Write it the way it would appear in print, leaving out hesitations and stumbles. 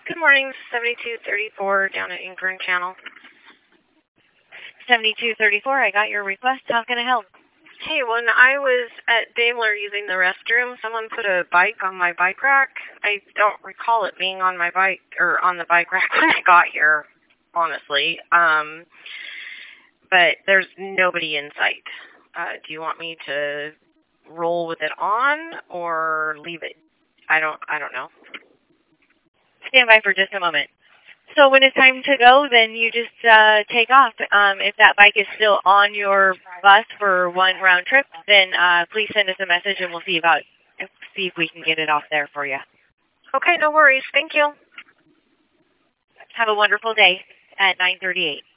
Good morning, 7234 down at Inkern Channel. 7234, I got your request. How can I help? Hey, when I was at Daimler using the restroom, someone put a bike on my bike rack. I don't recall it being on my bike or on the bike rack when I got here, honestly. But there's nobody in sight. Do you want me to roll with it on or leave it? I don't know. Stand by for just a moment. So when it's time to go, then you just take off. If that bike is still on your bus for one round trip, then please send us a message and we'll see if we can get it off there for you. Okay, no worries. Thank you. Have a wonderful day at 9:38.